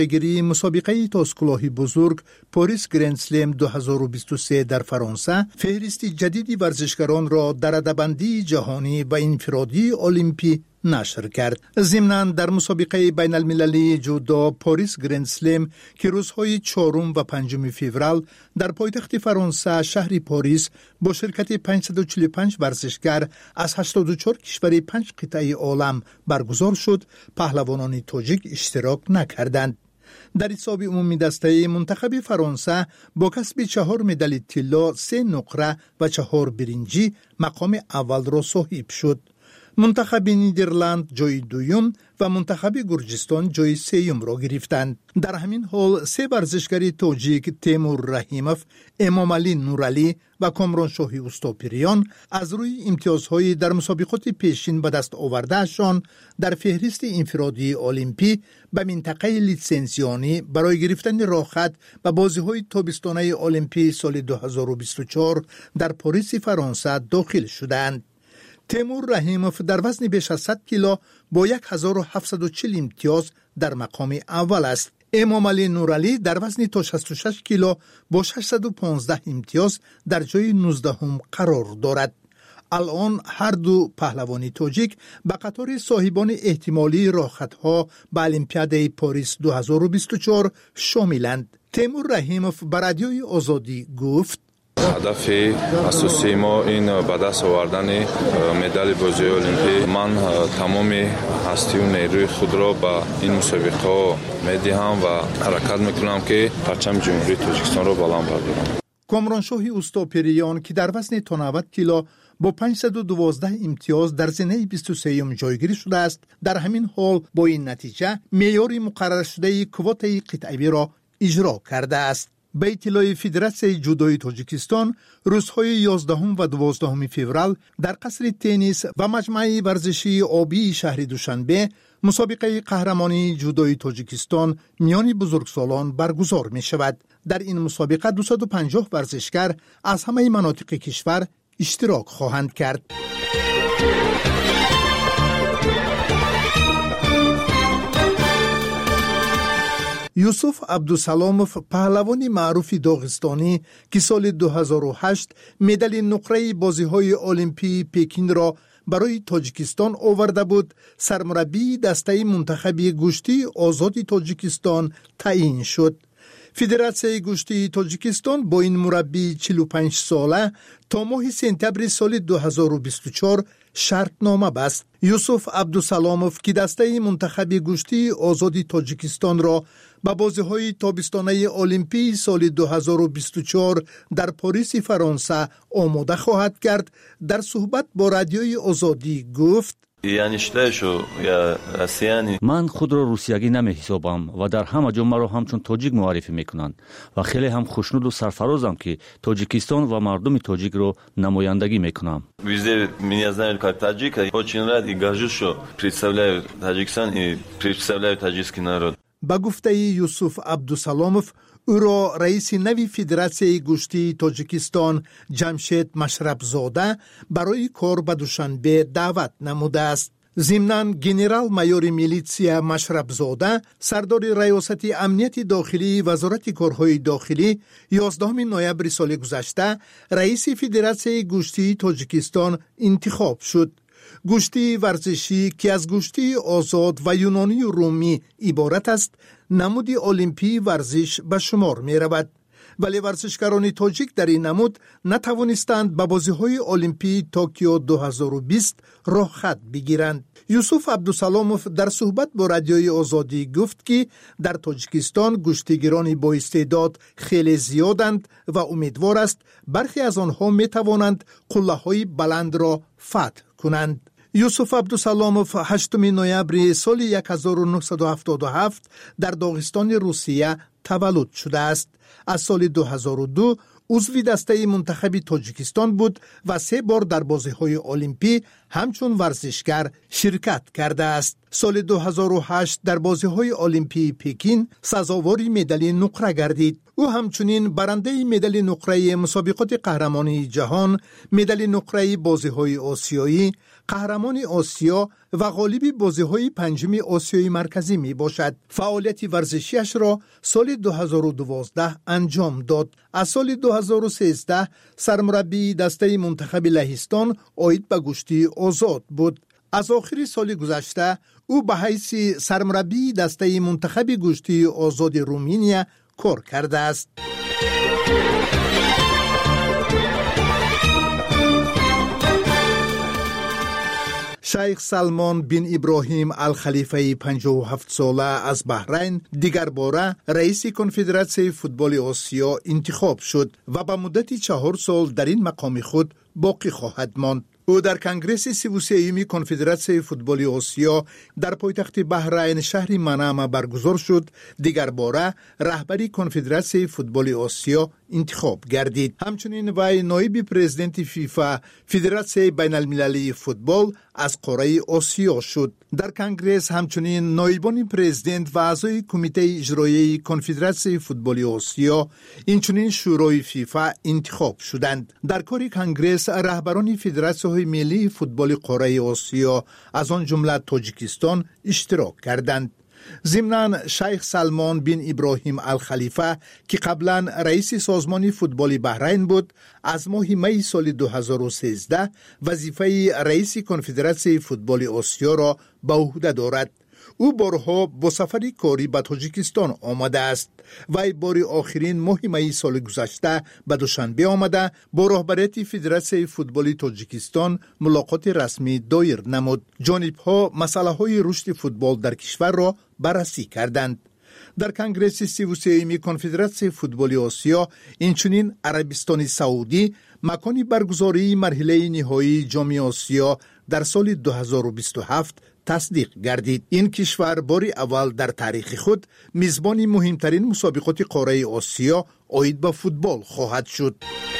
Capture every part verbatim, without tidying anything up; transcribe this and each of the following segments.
گیری مسابقه تاسکلاهی بزرگ پاریس گرند اسلم دو هزار و بیست و سه در فرانسه فهرست جدیدی ورزشکاران را در رده‌بندی جهانی و انفرادی المپی نشر کرد. ضمناً در مسابقه بین المللی جودو پاریس گرند اسلم که روزهای چهارم و پنجم فوریه در پایتخت فرانسه شهر پاریس با شرکت پانصد و چهل و پنج ورزشکار از هشتاد و چهار کشور پنج قطعه عالم برگزار شد، پهلوانان تاجیک اشتراک نکردند. در حساب عمومی دسته منتخب فرانسه با کسب چهار مدال طلا، سه نقره و چهار برنجی مقام اول را صاحب شد. منتخب نیدرلند جای دوم و منتخب گرجستان جای سوم را گرفتند. در همین حال سه ورزشکار تاجیک تیمور رحیموف، امام علی نورعلی و کامرانشاهی اوستاپریان از روی امتیازهای در مسابقات پیشین به دست آوردهشان در فهرست انفرادی المپی به منطقه لیسانسیانی برای گرفتن راهخط به بازی‌های تابستانه المپی سال دو هزار و بیست و چهار در پاریس فرانسه داخل شدند. تیمور رحیموف در وزن بیش از صد کیلو با هزار و هفتصد و چهل امتیاز در مقام اول است. امام علی نورعلی در وزن تا شصت و شش کیلو با ششصد و پانزده امتیاز در جای نوزدهم قرار دارد. الان هر دو پهلوانی تاجیک به قطار صاحبان احتمالی راهخطها به المپیاد پاریس دو هزار و بیست و چهار شاملند. تیمور رحیموف به رادیوی آزادی گفت: هدف اساسی ما این به دست آوردن مدال بازی المپی. من تمام هستی و نیروی خود را به این مسابقه میدهم و حرکت میکنم که پرچم جمهوری تاجیکستان را بلند بردارم. کامرانشاهی اوستاپریان که در وزن تا نود کیلو با پانصد و دوازده امتیاز در زنه بیست و سوم جایگیری شده است، در همین حال با این نتیجه معیار مقرر شده کوته قطعی را اجرا کرده است. به اطلاع فدراسیون جودوی تاجیکستان روزهای یازدهم و دوازدهم فوریه در قصر تنیس و مجمع ورزشی آبی شهر دوشنبه مسابقه قهرمانی جودوی تاجیکستان میان بزرگسالان برگزار می شود. در این مسابقه دویست و پنجاه ورزشکار از همه مناطق کشور اشتراک خواهند کرد. یوسف عبدالسلاموف، پهلوان معروف داغستانی که سال دو هزار و هشت مدال نقره بازی‌های المپی پکین را برای تاجیکستان آورده بود، سرمربی دسته منتخب گوشتی آزاد تاجیکستان تعیین شد. فدراسیون گوشتی تاجیکستان با این مربی چهل و پنج ساله تا ماه سپتامبر سال دو هزار و بیست و چهار شرطنامه بست. یوسف عبدالسلاموف که دسته منتخب گوشتی آزاد تاجیکستان را به بازی‌های تابستانه المپی سال دو هزار و بیست و چهار در پاریس فرانسه آماده خواهد کرد، در صحبت با رادیوی آزادی گفت: من خود را روسیگی نمی حسابم و در همه جا مرا همچون تاجیک معرفی میکنند و خیلی هم خوشنود و سرفرازم که تاجیکستان و مردم تاجیک را نمایندگی میکنم. با گفته یوسف عبدالسلاموف، او را رئیس نوی فدراسیون گوشتی تاجیکستان جمشید مشربزاده برای کار به دوشنبه دعوت نموده است. ضمناً گنرال مایور میلیتسیا مشربزاده، سردار ریاست امنیت داخلی وزارت کارهای داخلی، یازدهم نوامبر سال گذشته رئیس فدراسیون گوشتی تاجیکستان انتخاب شد. گوشتی ورزشی که از گوشتی آزاد و یونانی و رومی عبارت است، نمود المپی ورزش به شمار می رود. ولی ورزشکاران تاجیک در این نمود نتوانستند به بازی‌های المپی توکیو دو هزار و بیست راه خط بگیرند. یوسف عبدالسلاموف در صحبت با رادیوی آزادی گفت که در تاجیکستان گوشتیگران با استعداد خیلی زیادند و امیدوار است برخی از آنها می توانند قله‌های بلند را فتح کنند. یوسف عبدالسلاموف هشتم نوامبر سال هزار و نهصد و هفتاد و هفت در داغستان روسیه تولد شده است. از سال دو هزار و دو عضو دسته منتخب تاجیکستان بود و سه بار در بازی‌های المپی همچون ورزشگر شرکت کرده است. سال دو هزار و هشت در بازی‌های المپی پکین سزاوار مدال نقره گردید. او همچنین برنده مدال نقره مسابقات قهرمانی جهان، مدال نقره بازی‌های آسیایی، قهرمان آسیا و غالب بازی‌های پنجم آسیای مرکزی می باشد. فعالیت ورزشیش را سال دو هزار و دوازده انجام داد. از سال دو هزار و سیزده سرمربی دسته منتخب لهستان عاید به گشتی آزاد بود. از آخر سال گذشته او به حیث سرمربی دسته منتخب گشتی آزاد رومانیا کار کرده است. شیخ سلمان بن ابراهیم الخلیفه پنجاه و هفت ساله از بحرین دیگر باره رئیس کنفدراسیون فوتبال آسیا انتخاب شد و به مدت چهار سال در این مقام خود باقی خواهد ماند. او در کنگرس سی و سوم کنفدراسیون فوتبال آسیا در پایتخت بحرین شهر منامه برگزار شد. دیگر باره رهبری کنفدراسیون فوتبال آسیا انتخاب گردید. همچنین وی نایب پرزیدنت فیفا فدراسیون بین المللی فوتبال از قاره آسیا شد. در کنگرس همچنین نایبان پرزیدنت و اعضای کمیته اجرایی کنفدراسیون فوتبال آسیا اینچنین شورای فیفا انتخاب شدند. در کار کنگرس رهبران فدراسیون ملی فوتبال قاره آسیا از آن جمله تاجیکستان اشتراک کردند. ضمناً شیخ سلمان بن ابراهیم الخلیفه که قبلا رئیس سازمان فوتبال بحرین بود، از ماه می سال دو هزار و سیزده وظیفه رئیس کنفدراسیون فوتبال آسیا را به عهده دارد. او بارها با سفری کاری به تاجیکستان آمده است. وی بار آخرین ماه می سال گذشته به دوشنبه آمده با رهبریت فدراسیون فوتبال تاجیکستان ملاقات رسمی دایر نمود. جانب‌ها مسائل رشد فوتبال در کشور را بررسی کردند. در کنگرس سی و سوم کنفدراسیون فوتبال آسیا اینچنین عربستان سعودی مکان برگزاری مرحله نهایی جام آسیا در سال دو هزار و بیست و هفت تصدیق گردید. این کشور بار اول در تاریخ خود میزبان مهمترین مسابقات قاره آسیا عاید به فوتبال خواهد شد.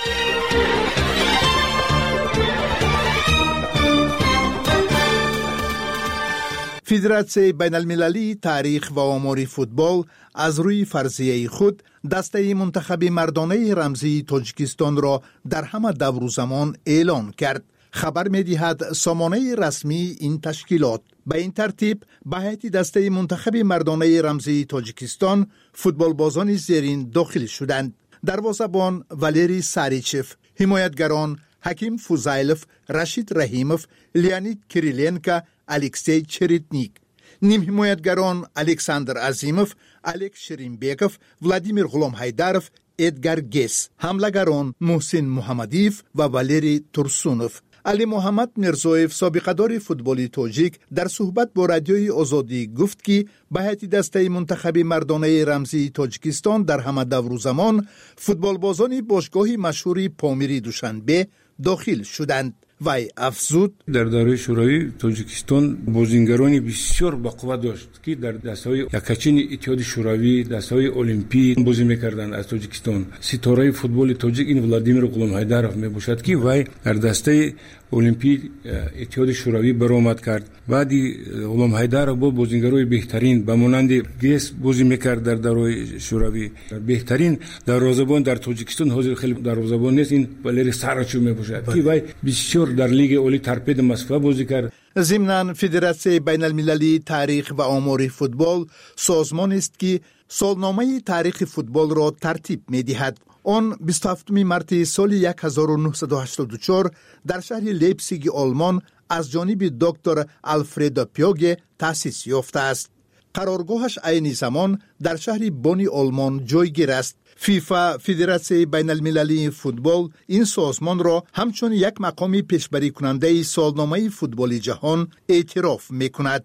فدراسیون بین المللی تاریخ و آمار فوتبال از روی فرضیه خود دسته منتخب مردانه رمزی تاجیکستان را در همه دور و زمان اعلان کرد. خبر می‌دهد سامانه رسمی این تشکیلات به این ترتیب به هیئت دسته منتخب مردانه رمزی تاجیکستان فوتبال بازان زیرین داخل شدند: دروازه‌بان والری ساریچف، حمایتگران حکیم فوزایلوف، رشید رحیموف، لیانید کریلینکا، الکسی چریتنیک، نیم حمایتگران الکساندر عظیموف، الک شرینبیکوف، ولادیمیر غلام هایدارف، ادگار گیس، حمله‌گران محسن محمدیف و والری ترسونوف. علی محمد میرزویف سابقه‌دار فوتبال تاجیک در صحبت با رادیوی آزادی گفت که به هیئت دسته منتخب مردانه رمزی تاجیکستان در همه دور و زمان فوتبال بازان باشگاه مشهور پامیری دوشنبه داخل شدند. وی افزود در دوره شوروی تاجیکستان بازیگرانی بسیار با قوت داشت که در دسته‌های یکچین اتحاد شوروی، دسته‌های المپی بازی می‌کردند. از تاجیکستان ستاره فوتبال تاجیک این ولادیمیر غلام هایدارف میباشد که وی در دسته المپی اتحاد شوروی برآمد کرد. بعدی غلام هایدارف با بازیگرای بهترین به مانند گیس بازی می‌کرد در دوره شوروی. بهترین دروازه‌بان در تاجیکستان حاضر خیلی دروازه‌بان نیست، این والری ساریچف میباشد که وی بسیار در لیگ اولی ترپید مسکو بازی کرد. ضمناً فدراسیون بین المللی تاریخ و آمار فوتبال سازمان است که سالنامه تاریخ فوتبال را ترتیب می‌دهد. آن بیست و هفتم مارس سال هزار و نهصد و هشتاد و چهار در شهر لیپزیگ آلمان از جانب دکتر آلفرد پیاگه تأسیس یافته است. قرارگاهش عین زمان در شهر بونی آلمان جایگیر است. فیفا فدراسیون بین المللی فوتبال این سازمان را همچون یک مقام پیشبری کننده سالنامه فوتبال جهان اعتراف می‌کند.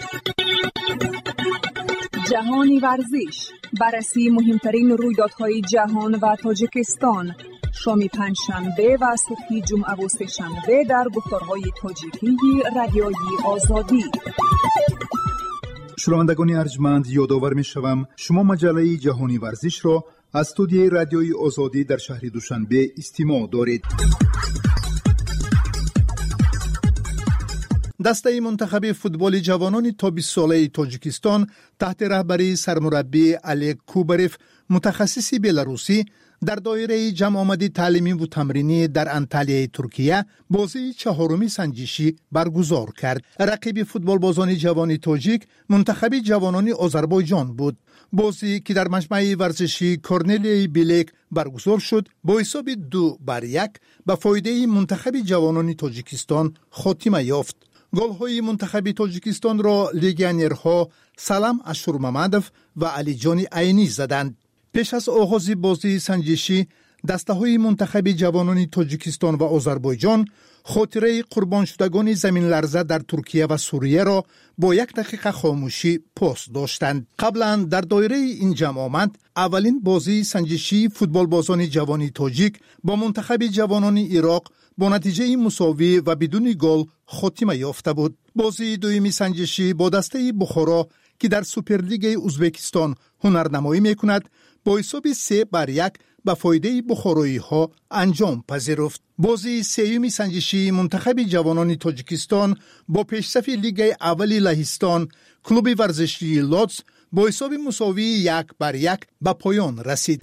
جهانی ورزش، بررسی مهمترین رویدادهای جهان و تاجیکستان، شام پنجشنبه و صبح جمعه و سه‌شنبه در گفتارهای تاجیکی رادیوی آزادی. شنوندگان ارجمند، یادآور می‌شوم شما مجله جهانی ورزش را از استودیوی رادیوی آزادی در شهر دوشنبه استماع دارید. دسته منتخب فوتبال جوانان تا بیست ساله تاجیکستان تحت رهبری سرمربی علی کوبریف متخصص بلاروسی در دایره جمع آمدی تعلیمی و تمرینی در انطالیه ترکیه بازی چهارمی سنجشی برگزار کرد. رقیب فوتبال بازان جوان تاجیک منتخب جوانان آذربایجان بود. بازی که در مجمع ورزشی کورنلیای بیلک برگزار شد با حساب دو بر یک به فایده منتخب جوانان تاجیکستان خاتمه یافت. گل‌های منتخب تاجیکستان را لگیونرها سلام اشورمامدov و علی جان عینی زدند. پیش از آغاز بازی سنجشی دسته های منتخب جوانان تاجیکستان و آذربایجان خاطره قربان شدگان زمین لرزه در ترکیه و سوریه را با یک دقیقه خاموشی پاس داشتند. قبلا در دایره این جمع آمد اولین بازی سنجشی فوتبال بازان جوان تاجیک با منتخب جوانان عراق با نتیجه مساوی و بدون گل خاتمه یافته بود. بازی دومی سنجشی با دسته بخارا که در سوپرلیگ ازبکستان هنرنمایی میکند با حساب سه بر یک به فایده بخارایی ها انجام پذیرفت. بازی سیومی سنجشی منتخب جوانان تاجیکستان با پیشرفت لیگ اول لهستان کلوب ورزشی لودز با حساب مساوی یک بر یک به پایان رسید.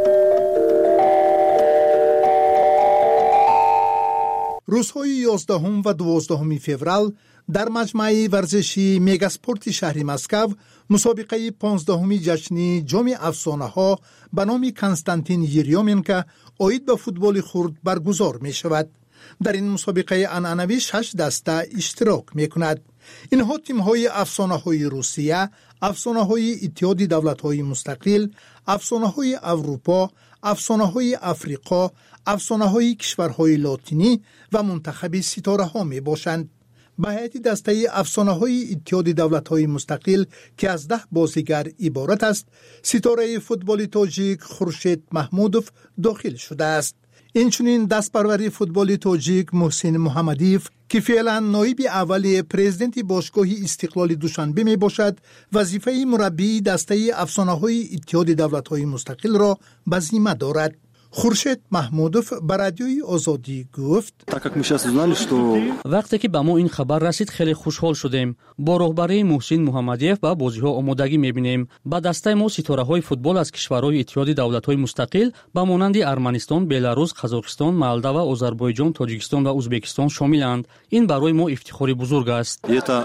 روزهای یازدهم و دوازدهم فوریه در مجمع ورزشی مگاسپورت شهر مسکو مسابقه پانزدهمی جشن جام افسانه ها به نام کنستانتین یریومنکو عاید به فوتبال خرد برگزار می شود. در این مسابقه عنعنوی شش دسته اشتراک می کند. اینها تیم های افسانه های روسیه، افسانه های اتحاد دولت های مستقل، افسانه های اروپا، افسانه های افریقا، افسانه های کشورهای لاتینی و منتخب ستاره ها می باشند. به هیئت دسته افسانه های اتحاد دولت های مستقل که از ده بازیگر عبارت است، ستاره فوتبال تاجیک خورشید محمودوف داخل شده است. اینچنین دستپروری فوتبال تاجیک محسن محمدیف که فعلا نایب اول پرزیدنت باشگاه استقلال دوشنبه می باشد، وظیفه مربی دسته افسانه های اتحاد دولت های مستقل را به ذمه دارد. خورشید محمودوف به رادیوی آزادی گفت: وقتی که به ما این خبر رسید خیلی خوشحال شدیم. با رهبری محسن محمدیف با بازی‌ها آمادگی می‌بینیم. با دسته ما ستاره‌های فوتبال از کشورهای اتحاد دولت‌های مستقل با مانند ارمنستان، بلاروس، قزاقستان، مولداوا، آذربایجان، تاجیکستان و ازبکستان شاملند. این برای ما افتخاری بزرگ است.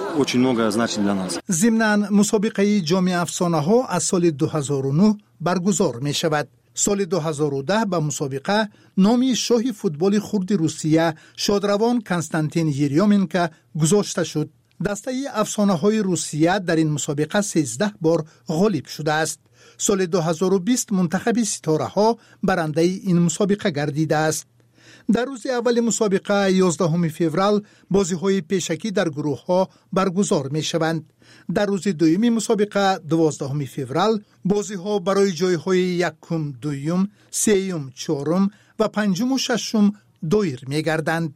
ضمناً مسابقه جام افسانه‌ها از سال دو هزار و نه برگزار می‌شود. سال دو هزار و ده به مسابقه نامی شاه فوتبال خرد روسیه شادروان کنستانتین یریومنکو گذاشته شد. دسته افسانه های روسیه در این مسابقه سیزده بار غالب شده است. سال دو هزار و بیست منتخب ستاره ها برنده این مسابقه گردیده است. در روز اول مسابقه یازدهم فوریه بازی های پیشکی در گروه ها برگزار می شوند. در روز دومی مسابقه دوازدهم فوریه بازی ها برای جای های یکم، دویم، سیم، چهارم و پنجم و ششم دایر می گردند.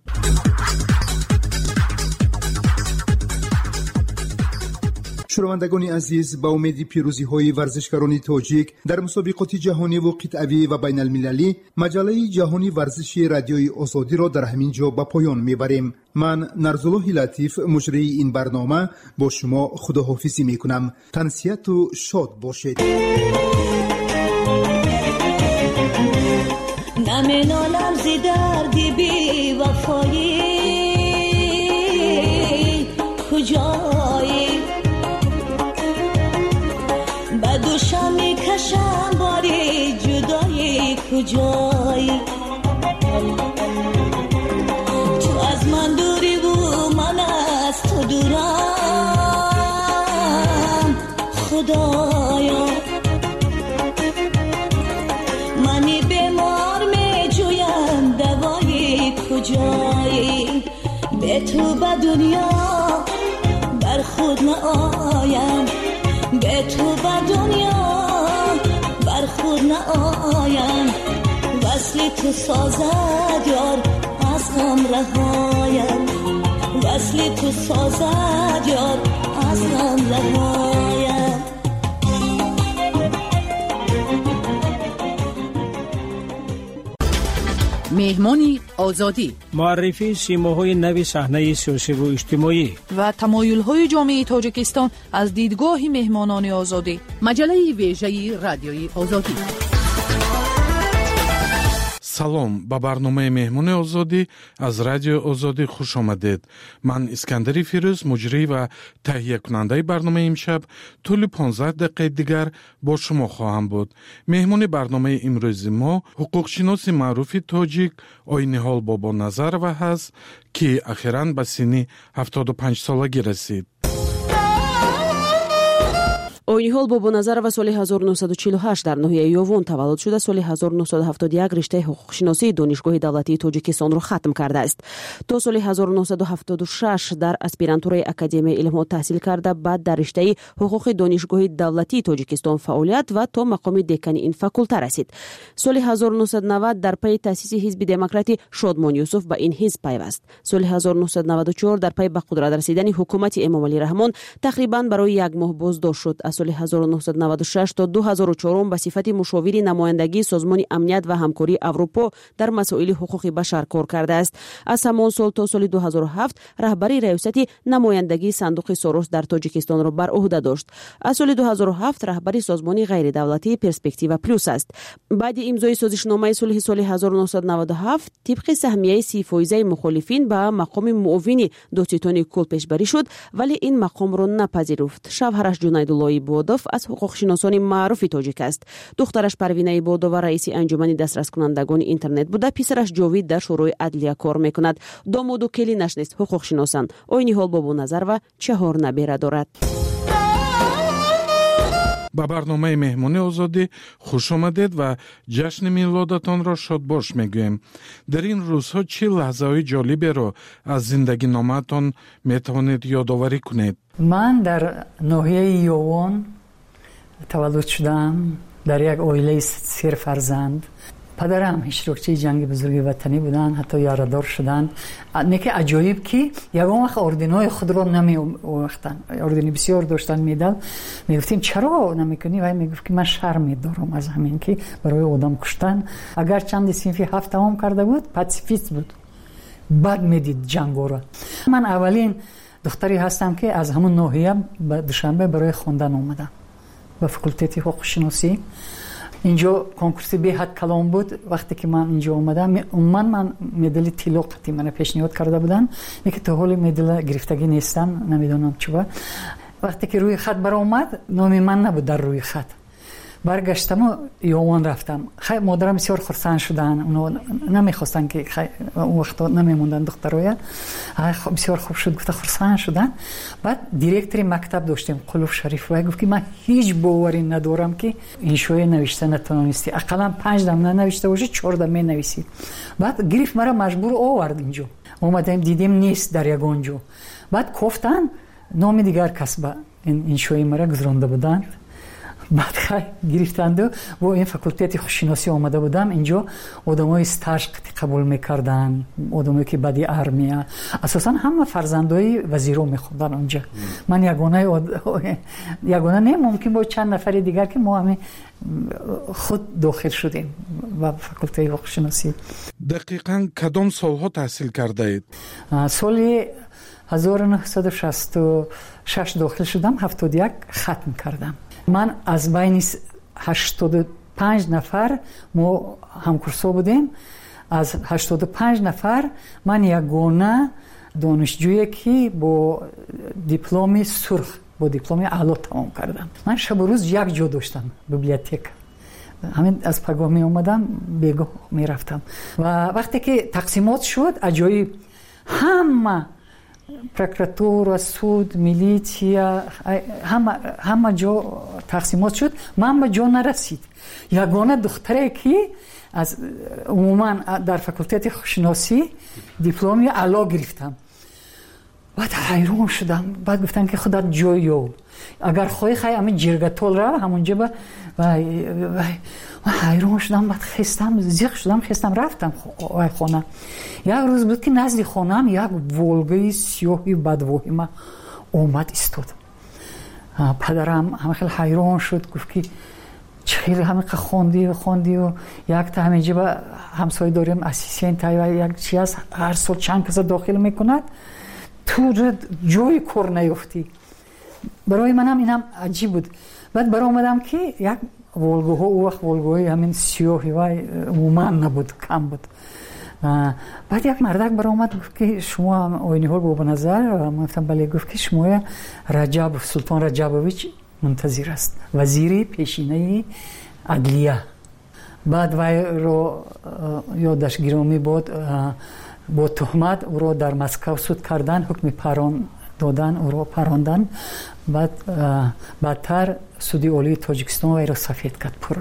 شنوندگان عزیز، با امید پیروزی های ورزشکاران تاجیک در مسابقات جهانی و قطعی و بین المللی، مجله جهانی ورزشی رادیوی آزادی را در همین جا به پایان میبریم. من نرزالله لطیف مجری این برنامه با شما خداحافظی میکنم. تنسیت و شاد باشید. نمینالم زی دردی بی وفایی کجایی دوشم میکشم باری جدایی کجایی تو از من دوری و من از تو دورم خدایا منی بیمار میجویم دوایی کجایی به تو به دنیا بر خود نآیم به تو به دنیا بر خود نآیم وصل تو سازد یار از غم رهایم وصل تو سازد یار از غم رهایم مهمانی آزادی، معرفی سیماهای نوی صحنه سیاسی و اجتماعی و تمایل‌های جامعه تاجیکستان از دیدگاه مهمانان آزادی. مجله ویژه رادیوی آزادی. салом ба барномаи меҳмони озодӣ аз радиои озодӣ хуш омадед. ман искандари фирӯз муҷрӣ ва таҳиякунандаи барномаи имшаб тӯли понздаҳ дақиқаи дигар бо шумо хоҳам буд. меҳмони барномаи имрӯзи мо ҳуқуқшиноси маъруфи тоҷик Ойниҳол Бобоназарова ҳаст, ки ахиран ба синни ҳафтоду панҷсолагӣ расид. Ойниҳол Бобоназарова соли ҳазору нуҳсаду чилу ҳашт дар ноҳияи Ёвон таваллуд шуда, соли ҳазору нуҳсаду ҳафтоду як риштаи ҳуқуқшиносии донишгоҳи давлатии Тоҷикистонро хатм кардааст. То соли ҳазору нуҳсаду ҳафтоду шаш дар аспирантураи Академияи илмҳо таҳсил карда, баъд дар риштаи ҳуқуқи донишгоҳи давлатии Тоҷикистон фаъолият ва то мақоми декани ин факулта расид. Соли ҳазору нуҳсаду навад дар пайи таъсиси ҳизби демократи Шодмон Юсуф ба ин ҳизб пайваст. Соли ҳазору нуҳсаду наваду чор дар пайи ба қудрат расидани ҳукумати Эмомалӣ Раҳмон тақрибан барои як моҳ боздошт шуд. Аз соли ҳазору нуҳсаду наваду шаш то ду ҳазору чорум ба сифати мушовири намояндагии Созмони амният ва ҳамкории Аврупо дар масоили ҳуқуқи башар кор кардааст. Аз ҳамон сол то соли ду ҳазору ҳафт раҳбари раёсати намояндагии Сандуқи Сорос дар Тоҷикистонро бар уҳда дошт. Аз соли ду ҳазору ҳафт раҳбари Созмони ғайридавлатии Перспектива Плюс аст. баъди имзои созишномаи сулҳи соли ҳазору нуҳсаду наваду ҳафт тибқи саҳмияи си фоизаи мухолифин ба мақоми муовини додситони кул пешбарӣ шуд, вале ин мақомро напазируфт. Шавҳараш Ҷунайдуллои Бодов аз ҳуқуқшиносони маъруфи тоҷик аст. духтараш Парвинаи Бодова раиси анҷумани дастраскунандагони интернет буда, писараш Ҷовид дар шӯрои адлия кор мекунад. домоду келинаш нест ҳуқуқшиносанд. Ойниҳол Бобоназарова чаҳор набера дорад. ба барномаи меҳмони озодӣ хуш омадед ва ҷашни милодатонро шодбош мегӯем. дар ин рӯзҳо чӣ лаҳзаҳои ҷолиберо аз зиндагиномаатон метавонед ёдоварӣ кунед? ман дар ноҳияи Ёвон таваллуд шудам, дар як оилаи сер фарзанд. падарам иштирокчии ҷанги бузурги ватанӣ буданд, ҳатто ярадор шуданд. неки аҷоиб ки ягон вақт орденҳои худро намеовахтанд. ордени бисёр доштанд, медал. мегуфтем чаро намекунӣ? вай мегуфт ки ман шарм медорам аз ҳамин ки барои одам куштан. агар чанди синфи ҳафт тамом карда буд, пацифист буд, бад медид ҷангоро. ман аввалин духтаре ҳастам ки аз ҳамун ноҳия ба Душанбе барои хондан омадам ба факултети ҳуқуқшиносӣ. инҷо конкурси беҳад калон буд. вақте ки ман инҷо омадам, умуман ман медали тилло қатъи мана пешниҳод карда буданд, неки то ҳоли медала гирифтагӣ нестам, намедонам чӣ ба. вақте ки рӯи хат баромад, номи ман набуд дар рӯи хат. баргаштаму Ёвон рафтам. хай модарам бисёр хурсанд шуданд. оно намехостанд ки хай он вақто намемонданд духтароя. ай бисёр хуб шуд, гуфта хурсанд шуданд. баъд директори мактаб доштем, Қулуф Шариф, вай гуфт ки ман ҳеҷ боварӣ надорам ки иншоӣ навишта натавонисти. ақаллан панҷ дам нанавишта бошӣ, чор дам менависӣ. баъд гирифт мара маҷбур овард инҷо. омадем дидем нест дар ягон ҷо. баъд кофтан номи дигар кас ба иншоӣ мара гузронда буданд. баъд хай гирифтанду бо ин факултети хушиносӣ омада будам. инҷо одамои стаж қабул мекарданд, одамое ки баъди армия. асосан ҳама фарзандои вазиро мехондан онҷа. ман ягонаи ягона не, мумкин бо чанд нафари дигар ки мо ҳами худ дохил шудем ба факултаи ҳуқуқшиносӣ. дақиқан кадом солҳо таҳсил кардаед? соли ҳазору нуҳсаду шасту шаш дохил шудам, ҳафтоду як хатм кардам. ман аз байни ҳаштоду панҷ нафар мо ҳамкурсо будем. аз ҳаштоду панҷ нафар ман ягона донишҷӯе ки бо дипломи сурх, бо дипломи аъло тамом кардам. ман шабу рӯз як ҷо доштам, библиотека. ҳамин аз пагоҳ меомадам, бегоҳ мерафтам. ва вақте ки тақсимот шуд, аҷоиб ҳама прокуратура, суд, милитсия, ҳама ҷо тақсимот шуд. ман ба ҷо нарасид. ягона духтаре ки аз умуман дар факултети хушиносӣ дипломи аъло гирифтам. баъд ҳайрон шудам. баъд гуфтанд ки худат ҷой ёв, агар хоҳӣ хай ҳамин ҷиргатол рав, ҳамунҷа ба. ҳайрон шудам. баъд хестам, зиқ шудам, хестам, рафтам хона. як рӯз буд ки назди хонаам як волгаи сиёҳи бадвоҳима омад истод. падарам ҳама хел ҳайрон шуд, гуфт ки خیلی همه خوندی و خوندی و یک تا همینجا با همسایه داریم اسیستنت و یک چی هست هر سال چند کس داخل میکند تو جای کار نیفتی. برای منم اینم عجیب بود. بعد برای اومدم که یک ولگوها او وقت ولگوهای همین سیاهی و عموما نبود، کم بود. بعد یک مردک برای اومد گفت که شما آینی ها رو به نظر گفتم بله. گفت که شما رجب سلطان رجبویچ منتظر است، وزیر پیشینه عدلیه. بعد وی رو یادش گرامی بود با تهمت او رو در مسکو صد کردن، حکم پران دادن، او رو پراندن. بعد بعدتر سودی اولی تاجیکستان وی رو سفید کرد پورا.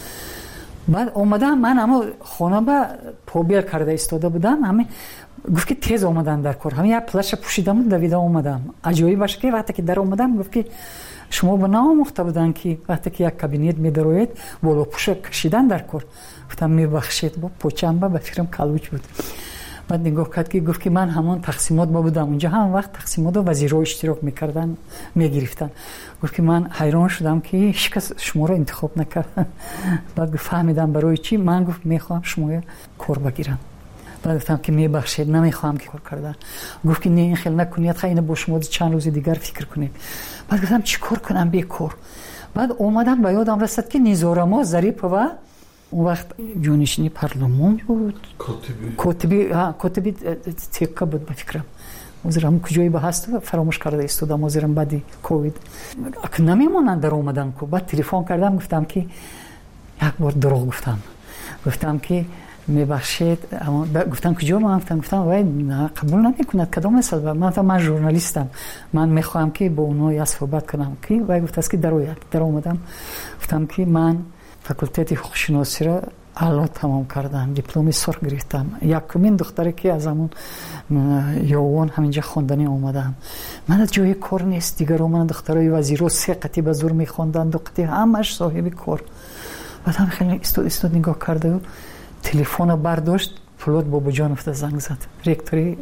بعد اومدم من اما خانه با پوبیل کرده ایستاده بودم، همین گفت که تیز اومدن در کار، همین یک پلش پوشیدم دویده اومدم. عجیبی باشه که وقتی که در اومدم گفت که شما به ناموخته بودن که وقتی که یک کابینت میدروید بالا پوش کشیدن در کار. گفتم میبخشید با پوچم با فکرم کلوچ بود. بعد نگاه کرد که گفت که من همون تقسیمات با بودم اونجا، هم وقت تقسیمات و وزیرها اشتراک میکردن میگرفتن. گفت که من حیران شدم که هیچ کس شما رو انتخاب نکرد. بعد فهمیدم برای چی. من گفت میخوام شما کار بگیرم. بعد گفتم که میبخشید نمیخوام که کار کردن. گفت که نه این خیلی نکنید، خیلی با شما چند روز دیگر فکر کنید. بعد گفتم چی کار کنم بی کار. بعد اومدم به یادم رسید که نیزارما ظریف و اون وقت جانشینی پارلمان بود، کاتبی ها کاتبی تیکا بود به فکرم. مزرم کجایی به هست فراموش کرده استودم مزرم بعدی کووید نمیمونن در اومدن کو. بعد تلفن کردم گفتم که یک بار دروغ گفتم. گفتم که میبخشید، اما گفتم کجا ما گفتم گفتم وای نه قبول نمیکند کدام مثلا من من ژورنالیستم، من میخوام که با اونها یا صحبت کنم. که وای گفت است که در در اومدم گفتم که من فاکولته حقوق شناسی را اعلا تمام کردم، دیپلم سرخ گرفتم. یکمین دختری که از همون یوان همینجا خواندنی اومدم. من از جای کار نیست دیگر. من دخترای وزیرو سه قطعه به زور میخوندن، دو قطعه همش صاحب کار. بعد هم خیلی استاد استاد نگاه کرده، تلفن برداشت، فولاد بابا جانوف زنگ زد، رکتوری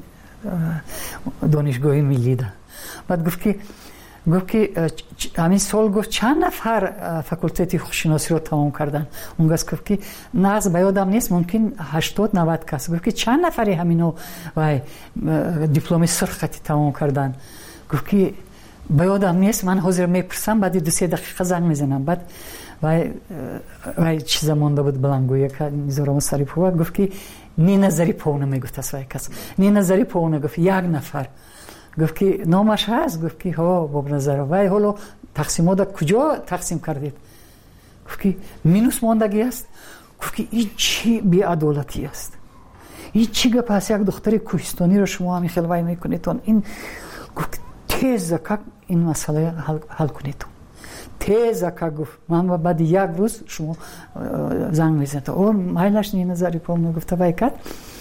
دانشگاه ملی ده. بعد گفت که گفت که همین سال گفت چند نفر فاکولته حقوق شناسی رو تمام کردن. اون گفت که نه از بیادم نیست، ممکن هشتاد نود کس. گفت که چند نفری همینو وای دیپلم سرخ تمام کردن. گفت که بیادم نیست، من حاضر میپرسم بعد دو سه دقیقه زنگ میزنم. بعد وای وای چیزا مونده بود بلنگویه که میذارم سری پو. گفت که نی نظری پونه میگفت است وای کس نی نظری پونه. گفت یک نفر. گفت که نامش هست. گفت که ها با نظر وای حالا تقسیمات کجا تقسیم کردید؟ گفت که مینوس ماندگی است. گفت که این چی بی‌عدالتی است، این چی گپ است؟ یک دختر کوهستانی رو شما همین خیلی وای میکنید. این گفت تیز که این مسئله حل, حل کنید. تیز که گفت من بعد یک روز شما زنگ میزنید. او مایلش نی نظری پام گفت وای کات.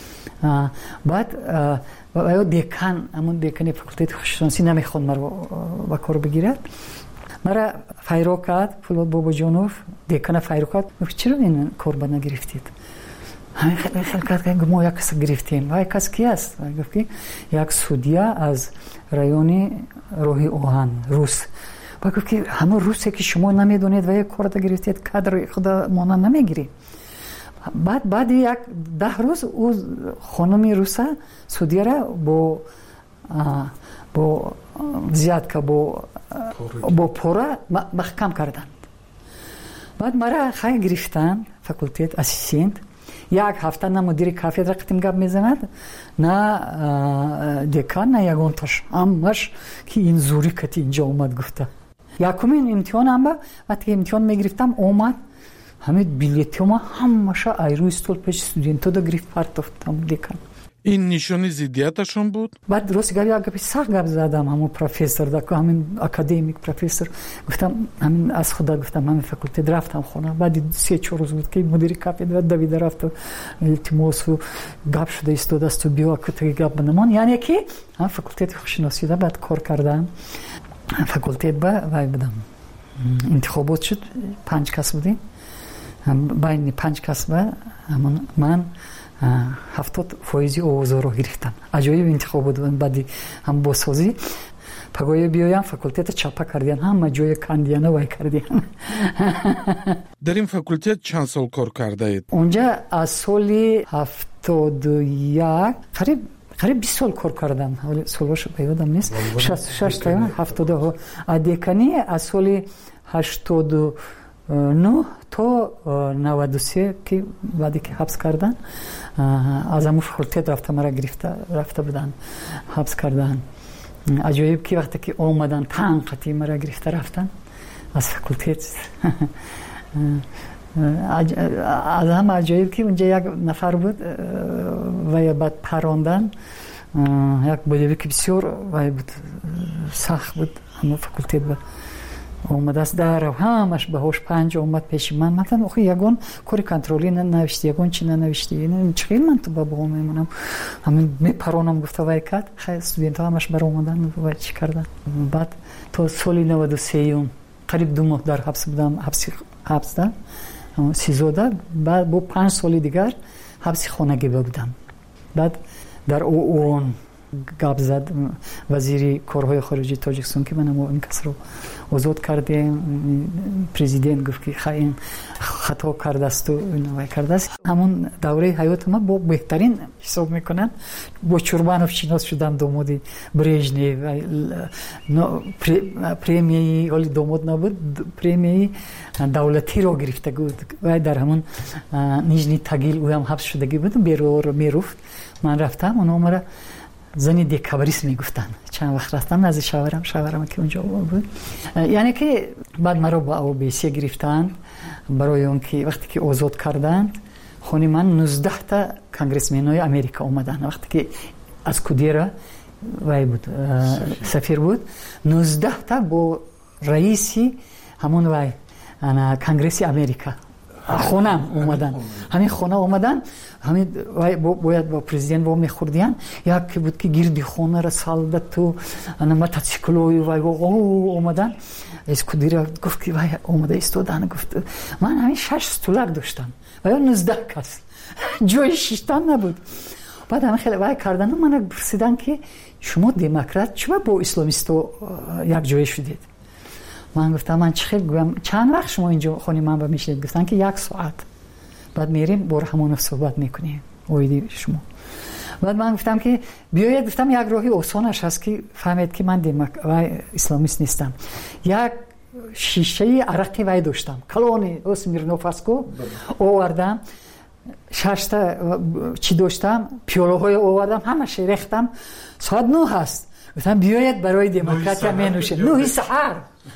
بعد و دیکان همون دیکانی فاکولته حقوق شناسی نمیخواد مرا با کار بگیره. مرا فایرو کرد فولاد بابا جانوف دیکان فایرو کرد. گفت چرا این کار با نگرفتید؟ همین خیلی خیلی کرد که ما یک کس گرفتیم. وای کس کی است؟ گفت که یک سودیا از رایون روحی اوهان روس. و گفت که همون روسی که شما نمیدونید و یک کار دا گرفتید کادر خدا مانا نمیگیری. بعد بعد یک ده روز او خانمی روسا سودیا را با با زیاد که با با پورا محکم کردند. بعد مرا خیلی گرفتن فاکولته اسیستنت. یک هفته نه مدیر کافیدرا قتیم گپ میزند نه دکان نه یگانتاش همش که این زوری کتی اینجا اومد گفته. یکمین امتحانم با وقتی امتحان میگرفتم اومد همین بلیتم همش ایرو استول پیش استودنتو دا گرفت پرتافتم دکان. این نشانی ضدیتشون بود؟ بعد درست گفت یک سخت گپ زدم همون پروفسور دا همین اکادمیک پروفسور. گفتم همین از خدا گفتم همین فاکولته رفتم خونه. بعد سه چهار روز بود که مدیر کافیدرا دوید رفت التماس و گپ شده استاد است و بیا که گپ بنمان. یعنی که هم فاکولته حقوق شناسی دا بعد کار کردم. فاکولته با وای بودم. انتخابات شد پنج کس بودیم. بین پنج کس با همون من هفتاد فایزی اوزا رو گرفتم. عجایب انتخاب بود. بعدی هم باسازی پگوی بیایم فاکولتت چاپا کردیم همه جای کاندیانا وای کردیم. در این فاکولتت چند سال کار کرده اید؟ اونجا از سال هفتاد و یک قریب قریب بیست سال کار کردم. حالا سالش به یادم نیست. شصت و شش تا هفتاد و دکانی از سال هشتاد و نه تا نود و سه که بعدی که حبس کردن از همون فاکولتت رفته مرا گرفته رفته بودن حبس کردن. عجایب که وقتی که آمدن پنج قطعی مرا گرفته رفتن از فاکولتت. از هم عجایب که اونجا یک نفر بود و بعد پراندن یک بودی که بسیار و بود سخت بود. همون فاکولتت بود اومد است در همش به هوش پنج اومد پیش من مثلا آخه یگون کاری کنترلی ننوشتی یگون چی ننوشتی این چقدر من تو بابا میمونم همین میپرونم گفته وای کرد خیلی استودنت ها همش بر اومدن و چی کردن. بعد تو سال نود و سه قریب دو ماه در حبس بودم حبس حبس دادم سیزده. بعد با پنج سال دیگر حبس خانگی بودم. بعد در اون گپ زد وزیر کارهای خارجی تاجیکستان که من این کس رو آزاد کردیم. پرزیدنت گفت که خیلی خطا کرده است و اینو کرده است. همون دوره حیات ما با بهترین حساب میکنن. با چوربانوف شناس شدم داماد برژنیو و پرمیه ولی داماد نبود پرمیه دولتی رو گرفته بود و در همون نیژنی تاگیل او هم حبس شدگی بود. بیرو رو میرفت من رفتم اونو مرا زنی دیکابریست میگفتن. چند وقت رفتم نزد شاورم شاورم که اونجا بود. یعنی که بعد مرا با او بیسی گرفتند برای اون که وقتی که آزاد کردند خونی من نوزده تا کنگرسمنای امریکا اومدن. وقتی که از کودیرا وای بود سفیر بود نوزده تا با رئیسی همون وای انا کنگرس امریکا خونم اومدن. همین خونه اومدن همین باید با پرزیدنت با میخوردیان یکی بود که گیردی خونه را سالده تو انا موتورسیکلوی وای او اومدن از کدیرا گفت که وای اومده استودن گفت من همین شش دلار داشتم و یا نوزده کس جای شیشتن نبود. بعد همین خیلی وای کردن من پرسیدن که شما دموکرات چرا با اسلامیستو یک جای شدید؟ من گفتم من چه گویم چند وقت شما اینجا خونی من با میشید؟ گفتن که یک ساعت. بعد میریم بر همون صحبت میکنیم اویدی شما. بعد من گفتم که بیاید گفتم یک راهی آسانش هست که فهمید که من دموکرات و اسلامیست نیستم. یک شیشه عرقی وای داشتم کلونی اسمیرنوفاسکو آوردم شش تا چی داشتم پیاله‌های آوردم همش ریختم ساعت نه هست. گفتم بیاید برای دموکراتیا مینوشیم. نه سحر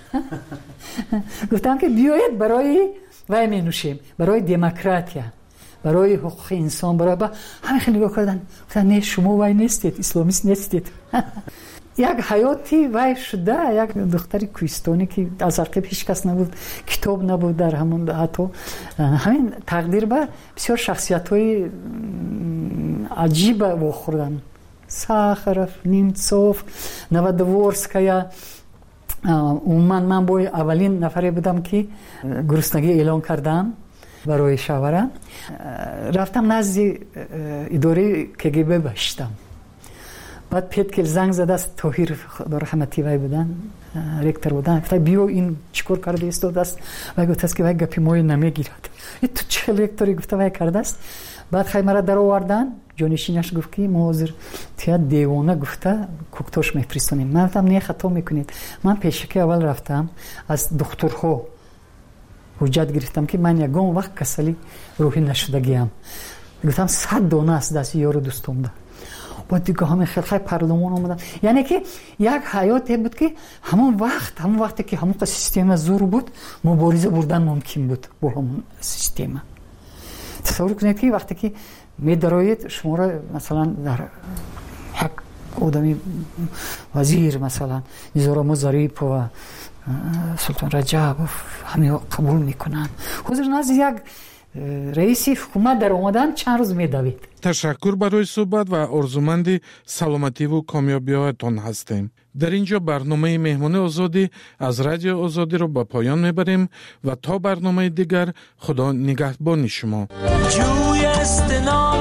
گفتم که بیاید برای وای مینوشیم برای دموکراتیا برای حقوق انسان برای با همه خیلی نگاه کردن گفتن نه شما وای نیستید اسلامیست نیستید. یک حیاتی وای شده یک دختری کوهستانی که از عقب هیچ کس نبود کتاب نبود در همون حتی همین تقدیر به بسیار شخصیت‌های عجیب واخوردن. ساخرف نیمتسوف نوادورسکایا و من من باید اولین نفری بودم که گرسنگی اعلان کردم برای شاورم. رفتم نزد اداره کگبه باشتم. بعد پیت زنگ زده است طاهر خدا رحمتی وای بودن رکتر بودن. گفت بیو این چیکار کرده است دست و گفت است که وای گپی مو نمیگیرد. تو چه رکتری گفت وای کرده است. بعد خیلی مرا در آوردن جانشینش گفت که ما حاضر تیا دیوانه گفته کوکتوش میفرستونیم. من گفتم نه خطا میکنید. من پیشکی اول رفتم از دکترها حجت گرفتم که من یگان وقت کسلی روحی نشدگیم. گفتم صد دانه است دست یارو دوستم ده. بعد دیگه همه خیلی خیلی پردومان آمدن. یعنی که یک حیاتی بود که همون وقت همون وقتی که همون سیستم زور بود مبارزه بردن ممکن بود با همون سیستم. تصور کنید که وقتی که می دراید شما را مثلا در یک آدمی وزیر مثلا نظام ظریف و سلطان رجب همه قبول میکنن حضور نزد یک رئیس حکومت در اومدن چند روز میدوید. تشکر برای صحبت و آرزومند سلامتی و کامیابی‌هایتان هستیم. در اینجا برنامه مهمان آزادی از رادیو آزادی رو به پایان میبریم و تا برنامه دیگر خدا نگهبان شما.